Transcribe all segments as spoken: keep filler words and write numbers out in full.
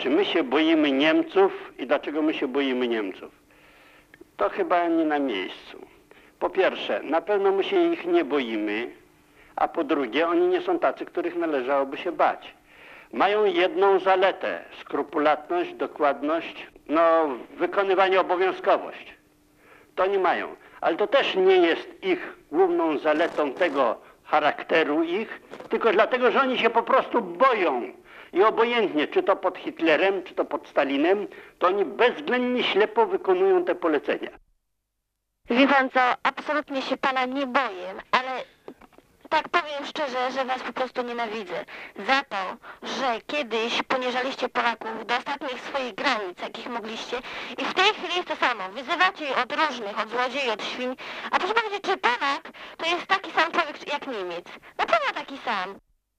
Czy my się boimy Niemców i dlaczego my się boimy Niemców? To chyba nie na miejscu. Po pierwsze, na pewno my się ich nie boimy, a po drugie, oni nie są tacy, których należałoby się bać. Mają jedną zaletę, skrupulatność, dokładność, no wykonywanie obowiązkowość. To nie mają, ale to też nie jest ich główną zaletą tego charakteru ich, tylko dlatego, że oni się po prostu boją. I obojętnie, czy to pod Hitlerem, czy to pod Stalinem, to oni bezwzględnie ślepo wykonują te polecenia. Wie pan co, absolutnie się pana nie boję, ale tak powiem szczerze, że was po prostu nienawidzę. Za to, że kiedyś poniżaliście Polaków do ostatnich swoich granic, jakich mogliście, i w tej chwili jest to samo. Wyzywacie je od różnych, od złodziei, od świń. A proszę powiedzieć, czy Polak to jest taki sam człowiek jak Niemiec? Na pewno taki sam.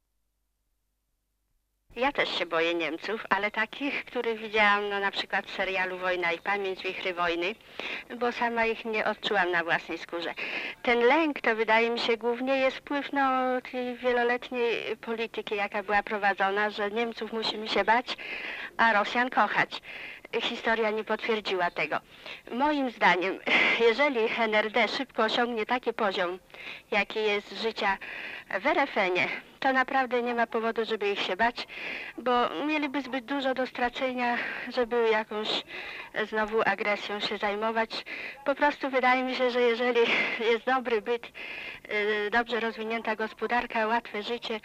Ja też się boję Niemców, ale takich, których widziałam no, na przykład w serialu Wojna i Pamięć, Wichry Wojny, bo sama ich nie odczułam na własnej skórze. Ten lęk to wydaje mi się głównie jest wpływ no, tej wieloletniej polityki, jaka była prowadzona, że Niemców musimy się bać, a Rosjan kochać. Historia nie potwierdziła tego. Moim zdaniem, jeżeli N R D szybko osiągnie taki poziom, jaki jest życia w R F N-ie, to naprawdę nie ma powodu, żeby ich się bać, bo mieliby zbyt dużo do stracenia, żeby jakąś znowu agresją się zajmować. Po prostu wydaje mi się, że jeżeli jest dobry byt, dobrze rozwinięta gospodarka, łatwe życie,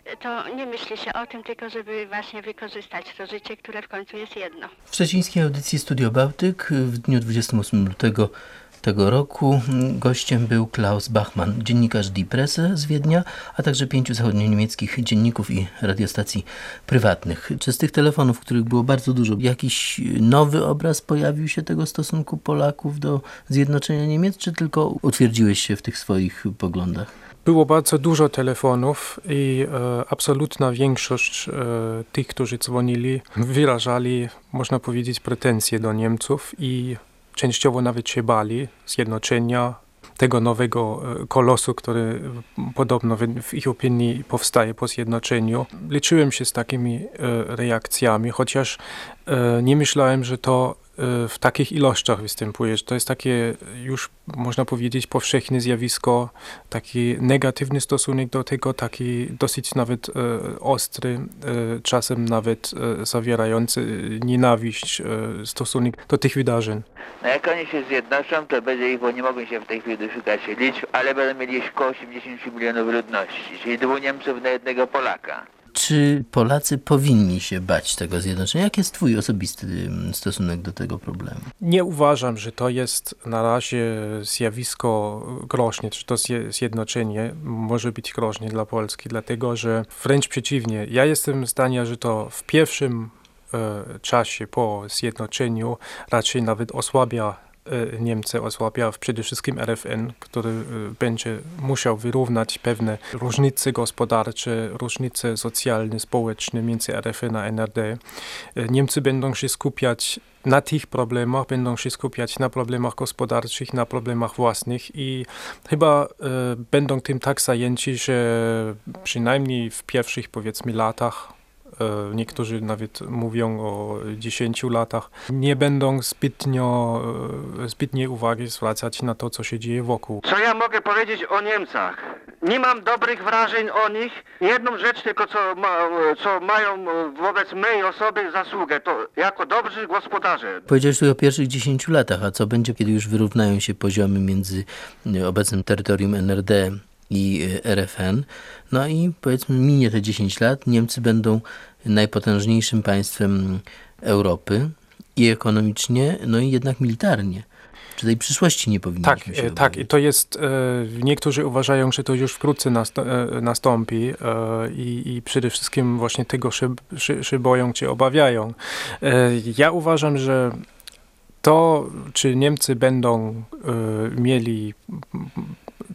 to nie myśli się o tym, tylko żeby właśnie wykorzystać to życie, które w końcu jest jedno. W szczecińskiej audycji Studio Bałtyk w dniu dwudziestego ósmego lutego tego roku gościem był Klaus Bachmann, dziennikarz Die Presse z Wiednia, a także pięciu zachodnio-niemieckich dzienników i radiostacji prywatnych. Czy z tych telefonów, których było bardzo dużo, jakiś nowy obraz pojawił się tego stosunku Polaków do zjednoczenia Niemiec, czy tylko utwierdziłeś się w tych swoich poglądach? Było bardzo dużo telefonów i e, absolutna większość e, tych, którzy dzwonili, wyrażali, można powiedzieć, pretensje do Niemców i częściowo nawet się bali zjednoczenia tego nowego kolosu, który podobno w ich opinii powstaje po zjednoczeniu. Liczyłem się z takimi reakcjami, chociaż nie myślałem, że to w takich ilościach występuje, że to jest takie już, można powiedzieć, powszechne zjawisko, taki negatywny stosunek do tego, taki dosyć nawet e, ostry, e, czasem nawet e, zawierający nienawiść, e, stosunek do tych wydarzeń. No jak oni się zjednoczą, to będzie ich, bo nie mogą się w tej chwili doszukać liczb, ale będą mieli około osiemdziesiąt milionów ludności, czyli dwóch Niemców na jednego Polaka. Czy Polacy powinni się bać tego zjednoczenia? Jaki jest twój osobisty stosunek do tego problemu? Nie uważam, że to jest na razie zjawisko groźne, czy to zjednoczenie może być groźne dla Polski, dlatego że wręcz przeciwnie. Ja jestem zdania, że to w pierwszym e, czasie po zjednoczeniu raczej nawet osłabia Niemcy, osłabia przede wszystkim R F N, który będzie musiał wyrównać pewne różnice gospodarcze, różnice socjalne, społeczne między R F N a N R D. Niemcy będą się skupiać na tych problemach, będą się skupiać na problemach gospodarczych, na problemach własnych i chyba e, będą tym tak zajęci, że przynajmniej w pierwszych, powiedzmy, latach, niektórzy nawet mówią o dziesięciu latach, nie będą zbytnio, zbytniej uwagi zwracać na to, co się dzieje wokół. Co ja mogę powiedzieć o Niemcach? Nie mam dobrych wrażeń o nich. Jedną rzecz tylko, co, ma, co mają wobec mojej osoby zasługę, to jako dobrzy gospodarze. Powiedziałeś tu o pierwszych dziesięciu latach, a co będzie, kiedy już wyrównają się poziomy między obecnym terytorium N R D i R F N. No i powiedzmy minie te dziesięć lat, Niemcy będą najpotężniejszym państwem Europy i ekonomicznie, no i jednak militarnie. Czy tej przyszłości nie powinniśmy tak, się e, Tak, i to jest, e, niektórzy uważają, że to już wkrótce nast, e, nastąpi e, i, i przede wszystkim właśnie tego się, się, się boją, czy obawiają. E, ja uważam, że to, czy Niemcy będą e, mieli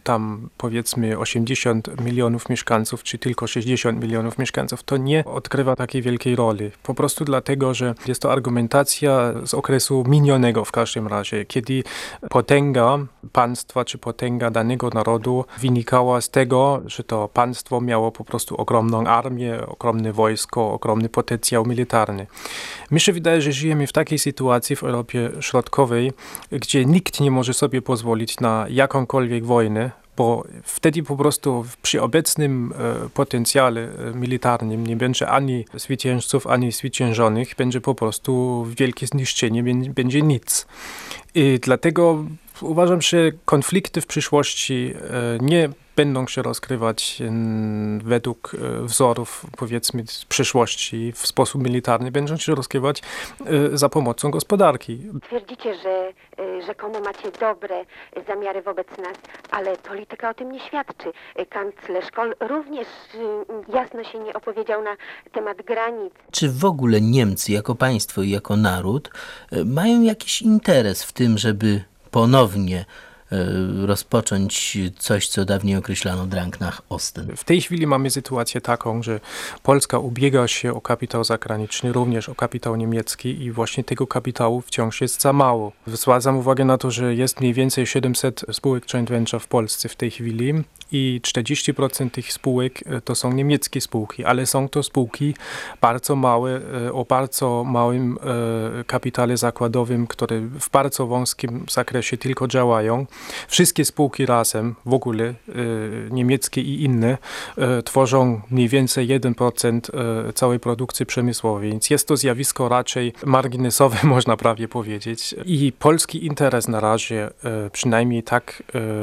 tam powiedzmy osiemdziesiąt milionów mieszkańców, czy tylko sześćdziesiąt milionów mieszkańców, to nie odgrywa takiej wielkiej roli. Po prostu dlatego, że jest to argumentacja z okresu minionego w każdym razie, kiedy potęga państwa, czy potęga danego narodu wynikała z tego, że to państwo miało po prostu ogromną armię, ogromne wojsko, ogromny potencjał militarny. Mi się wydaje, że żyjemy w takiej sytuacji w Europie Środkowej, gdzie nikt nie może sobie pozwolić na jakąkolwiek wojnę, bo wtedy po prostu przy obecnym e, potencjale e, militarnym nie będzie ani zwycięzców, ani zwyciężonych, będzie po prostu wielkie zniszczenie, będzie nic. I dlatego uważam, że konflikty w przyszłości e, nie będą się rozgrywać według wzorów, powiedzmy, z przyszłości w sposób militarny, będą się rozgrywać za pomocą gospodarki. Twierdzicie, że rzekomo macie dobre zamiary wobec nas, ale polityka o tym nie świadczy. Kanclerz Kohl również jasno się nie opowiedział na temat granic. Czy w ogóle Niemcy jako państwo i jako naród mają jakiś interes w tym, żeby ponownie rozpocząć coś, co dawniej określano Drang nach Osten? W tej chwili mamy sytuację taką, że Polska ubiega się o kapitał zagraniczny, również o kapitał niemiecki i właśnie tego kapitału wciąż jest za mało. Zwracam uwagę na to, że jest mniej więcej siedemset spółek joint venture w Polsce w tej chwili i czterdzieści procent tych spółek to są niemieckie spółki, ale są to spółki bardzo małe, o bardzo małym kapitale zakładowym, które w bardzo wąskim zakresie tylko działają. Wszystkie spółki razem, w ogóle niemieckie i inne, tworzą mniej więcej jeden procent całej produkcji przemysłowej, więc jest to zjawisko raczej marginesowe, można prawie powiedzieć. I polski interes na razie, przynajmniej tak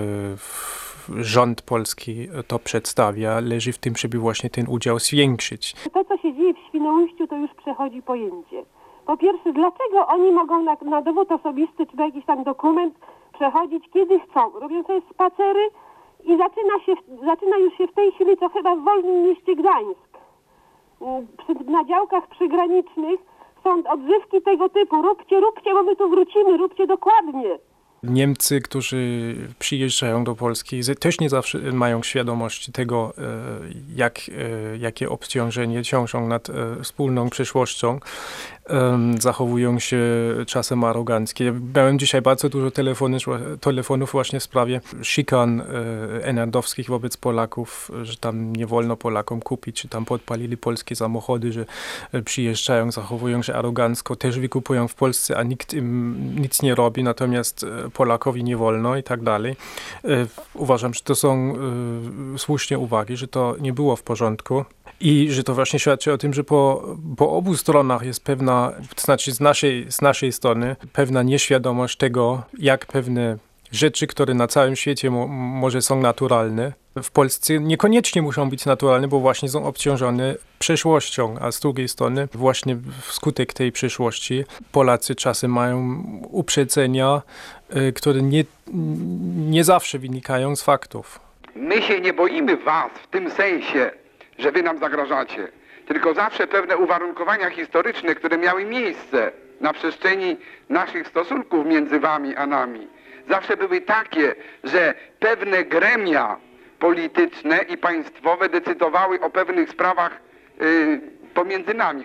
rząd polski to przedstawia, leży w tym, żeby właśnie ten udział zwiększyć. To, co się dzieje w Świnoujściu, to już przechodzi pojęcie. Po pierwsze, dlaczego oni mogą na, na dowód osobisty czy na jakiś tam dokument przechodzić kiedy chcą? Robią sobie spacery i zaczyna, się, zaczyna już się w tej chwili to chyba w wolnym mieście Gdańsk. Przy, na działkach przygranicznych są odżywki tego typu. Róbcie, róbcie, bo my tu wrócimy, róbcie dokładnie. Niemcy, którzy przyjeżdżają do Polski, też nie zawsze mają świadomości tego, jak, jakie obciążenie ciążą nad wspólną przyszłością. Zachowują się czasem aroganckie. Miałem dzisiaj bardzo dużo telefonów, telefonów właśnie w sprawie szykan enerdowskich wobec Polaków, że tam nie wolno Polakom kupić, czy tam podpalili polskie samochody, że przyjeżdżają, zachowują się arogancko, też wykupują w Polsce, a nikt im nic nie robi, natomiast Polakowi nie wolno i tak dalej. Uważam, że to są słuszne uwagi, że to nie było w porządku. I że to właśnie świadczy o tym, że po, po obu stronach jest pewna, to znaczy z naszej, z naszej strony, pewna nieświadomość tego, jak pewne rzeczy, które na całym świecie mo, może są naturalne, w Polsce niekoniecznie muszą być naturalne, bo właśnie są obciążone przeszłością, a z drugiej strony właśnie wskutek tej przeszłości Polacy czasem mają uprzedzenia, które nie, nie zawsze wynikają z faktów. My się nie boimy was w tym sensie, że wy nam zagrażacie, tylko zawsze pewne uwarunkowania historyczne, które miały miejsce na przestrzeni naszych stosunków między wami a nami, zawsze były takie, że pewne gremia polityczne i państwowe decydowały o pewnych sprawach yy, pomiędzy nami.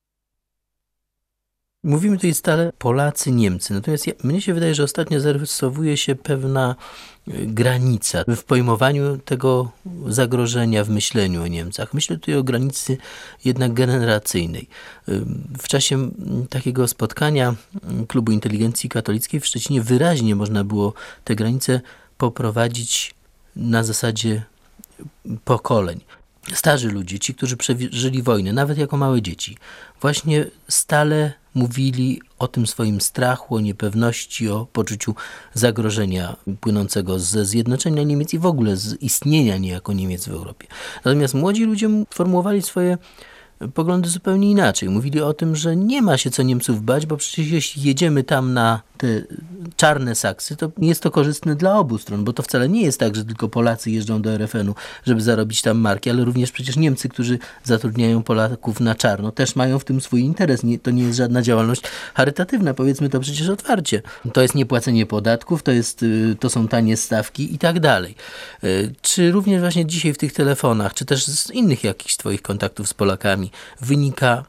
Mówimy tutaj stale Polacy, Niemcy. Natomiast ja, mnie się wydaje, że ostatnio zarysowuje się pewna granica w pojmowaniu tego zagrożenia, w myśleniu o Niemcach. Myślę tutaj o granicy jednak generacyjnej. W czasie takiego spotkania Klubu Inteligencji Katolickiej w Szczecinie wyraźnie można było tę granicę poprowadzić na zasadzie pokoleń. Starzy ludzie, ci, którzy przeżyli wojnę, nawet jako małe dzieci, właśnie stale mówili o tym swoim strachu, o niepewności, o poczuciu zagrożenia płynącego ze zjednoczenia Niemiec i w ogóle z istnienia niejako Niemiec w Europie. Natomiast młodzi ludzie formułowali swoje poglądy zupełnie inaczej. Mówili o tym, że nie ma się co Niemców bać, bo przecież jeśli jedziemy tam na te czarne saksy, to jest to korzystne dla obu stron, bo to wcale nie jest tak, że tylko Polacy jeżdżą do er ef en u, żeby zarobić tam marki, ale również przecież Niemcy, którzy zatrudniają Polaków na czarno, też mają w tym swój interes. Nie, to nie jest żadna działalność charytatywna, powiedzmy to przecież otwarcie. To jest niepłacenie podatków, to, jest, to są tanie stawki i tak dalej. Czy również właśnie dzisiaj w tych telefonach, czy też z innych jakichś twoich kontaktów z Polakami wynika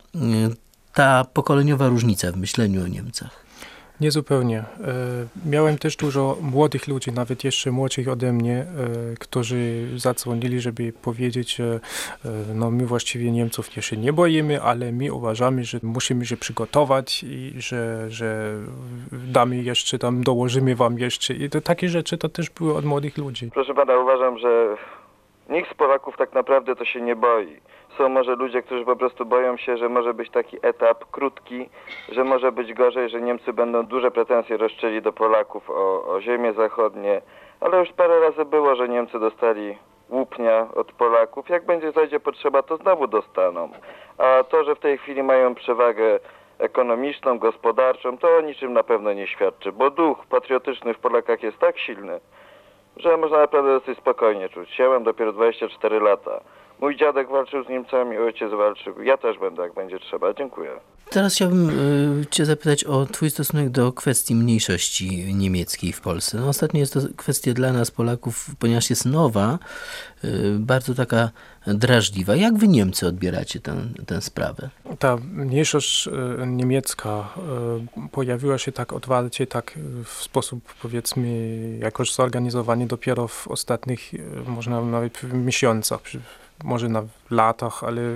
ta pokoleniowa różnica w myśleniu o Niemcach? Nie zupełnie. E, miałem też dużo młodych ludzi, nawet jeszcze młodszych ode mnie, e, którzy zadzwonili, żeby powiedzieć, że e, no my właściwie Niemców nie się nie boimy, ale my uważamy, że musimy się przygotować i że, że damy jeszcze tam, dołożymy wam jeszcze. I to takie rzeczy to też były od młodych ludzi. Proszę pana, uważam, że nikt z Polaków tak naprawdę to się nie boi. Są może ludzie, którzy po prostu boją się, że może być taki etap krótki, że może być gorzej, że Niemcy będą duże pretensje rozstrzeli do Polaków o, o ziemię zachodnie, ale już parę razy było, że Niemcy dostali łupnia od Polaków. Jak będzie zajdzie potrzeba, to znowu dostaną. A to, że w tej chwili mają przewagę ekonomiczną, gospodarczą, to o niczym na pewno nie świadczy, bo duch patriotyczny w Polakach jest tak silny, że można naprawdę dosyć spokojnie czuć. Ja mam dopiero dwadzieścia cztery lata. Mój dziadek walczył z Niemcami, ojciec walczył. Ja też będę, jak będzie trzeba. Dziękuję. Teraz chciałbym y, cię zapytać o twój stosunek do kwestii mniejszości niemieckiej w Polsce. No, ostatnio jest to kwestia dla nas Polaków, ponieważ jest nowa, y, bardzo taka drażliwa. Jak wy Niemcy odbieracie tę, tę sprawę? Ta mniejszość y, niemiecka y, pojawiła się tak otwarcie, tak w sposób, powiedzmy, jakoś zorganizowany dopiero w ostatnich, y, można nawet w miesiącach, może na latach, ale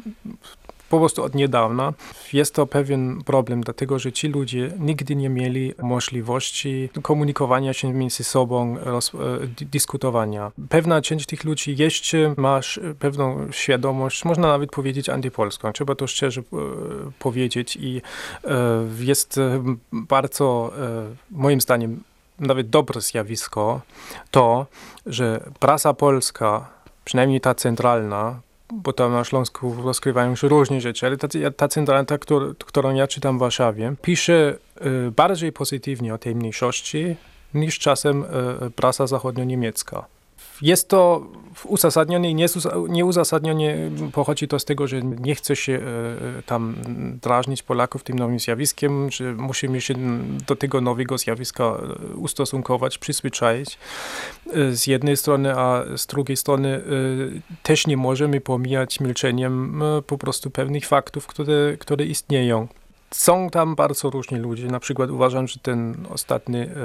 po prostu od niedawna. Jest to pewien problem, dlatego że ci ludzie nigdy nie mieli możliwości komunikowania się między sobą, roz, dyskutowania. Pewna część tych ludzi jeszcze ma pewną świadomość, można nawet powiedzieć antypolską. Trzeba to szczerze e, powiedzieć i e, jest bardzo, e, moim zdaniem, nawet dobre zjawisko to, że prasa polska, przynajmniej ta centralna, bo tam na Śląsku rozkrywają się różne rzeczy, ale ta, ta centralna, ta, którą ja czytam w Warszawie, pisze y, bardziej pozytywnie o tej mniejszości niż czasem y, prasa zachodnio-niemiecka. Jest to uzasadnione i nieuzasadnione pochodzi to z tego, że nie chce się e, tam drażnić Polaków tym nowym zjawiskiem, że musimy się do tego nowego zjawiska ustosunkować, przyzwyczaić e, z jednej strony, a z drugiej strony e, też nie możemy pomijać milczeniem e, po prostu pewnych faktów, które, które istnieją. Są tam bardzo różni ludzie. Na przykład uważam, że ten ostatni e,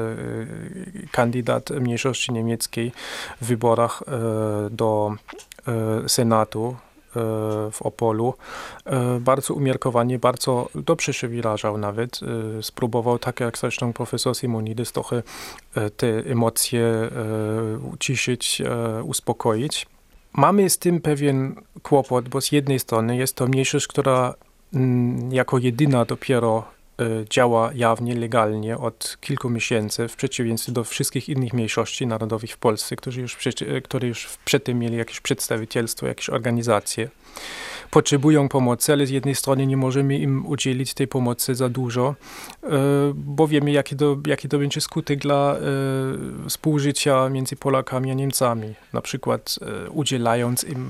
kandydat mniejszości niemieckiej w wyborach e, do e, Senatu e, w Opolu e, bardzo umiarkowanie, bardzo dobrze się wyrażał nawet. E, spróbował, tak jak zresztą profesor Simonides, trochę e, te emocje e, uciszyć, e, uspokoić. Mamy z tym pewien kłopot, bo z jednej strony jest to mniejszość, która jako jedyna dopiero y, działa jawnie, legalnie od kilku miesięcy, w przeciwieństwie do wszystkich innych mniejszości narodowych w Polsce, którzy już, które już przedtem mieli jakieś przedstawicielstwo, jakieś organizacje. Potrzebują pomocy, ale z jednej strony nie możemy im udzielić tej pomocy za dużo, y, bo wiemy, jaki to, jaki to będzie skutek dla y, współżycia między Polakami a Niemcami. Na przykład y, udzielając im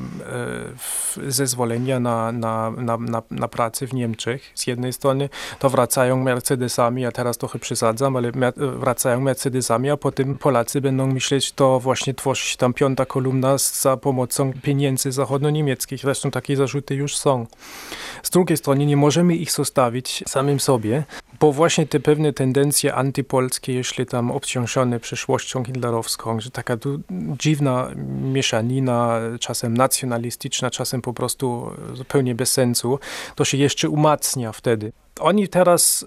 y, zezwolenia na, na, na, na, na pracę w Niemczech. Z jednej strony to wracają Mercedesami, ja teraz trochę przesadzam, ale mer- wracają Mercedesami, a potem Polacy będą myśleć, to właśnie tworzy się tam piąta kolumna za pomocą pieniędzy zachodnio-niemieckich. Zresztą takie zarzuty już są. Z drugiej strony nie możemy ich zostawić samym sobie, bo właśnie te pewne tendencje antypolskie, jeśli tam obciążone przeszłością hitlerowską, że taka tu dziwna mieszanina, czasem nacjonalistyczna, czasem po prostu zupełnie bez sensu, to się jeszcze umacnia wtedy. Oni teraz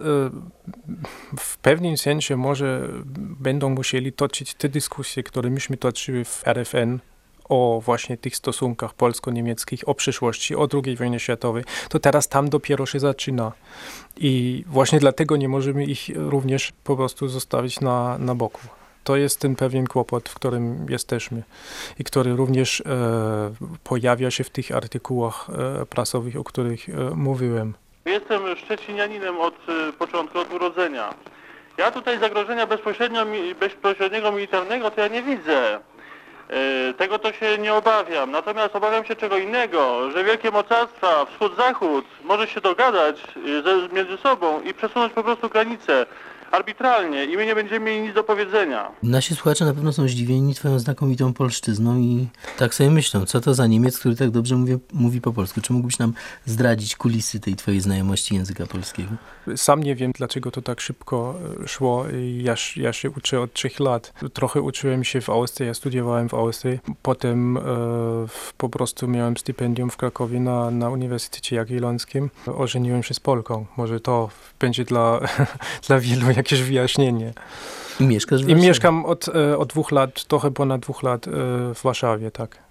w pewnym sensie może będą musieli toczyć te dyskusje, które myśmy toczyli w R F N, o właśnie tych stosunkach polsko-niemieckich, o przyszłości, o drugiej wojnie światowej, to teraz tam dopiero się zaczyna. I właśnie dlatego nie możemy ich również po prostu zostawić na, na boku. to jest ten pewien kłopot, w którym jesteśmy i który również e, pojawia się w tych artykułach e, prasowych, o których e, mówiłem. Jestem szczecinianinem od e, początku, od urodzenia. Ja tutaj zagrożenia bezpośrednio, bezpośredniego militarnego to ja nie widzę. E, tego to się nie obawiam. Natomiast obawiam się czego innego, że wielkie mocarstwa, wschód-zachód, może się dogadać e, ze, między sobą i przesunąć po prostu granice arbitralnie i my nie będziemy mieli nic do powiedzenia. Nasi słuchacze na pewno są zdziwieni twoją znakomitą polszczyzną i tak sobie myślą, co to za Niemiec, który tak dobrze mówi, mówi po polsku. Czy mógłbyś nam zdradzić kulisy tej twojej znajomości języka polskiego? Sam nie wiem, dlaczego to tak szybko szło. Ja, ja się uczę od trzech lat. Trochę uczyłem się w Austrii, ja studiowałem w Austrii. Potem e, po prostu miałem stypendium w Krakowie na, na Uniwersytecie Jagiellońskim. Ożeniłem się z Polką. Może to będzie dla, dla wielu jakieś wyjaśnienie. I mieszkasz w I Warszawie? mieszkam od, od dwóch lat, trochę ponad dwóch lat w Warszawie, tak.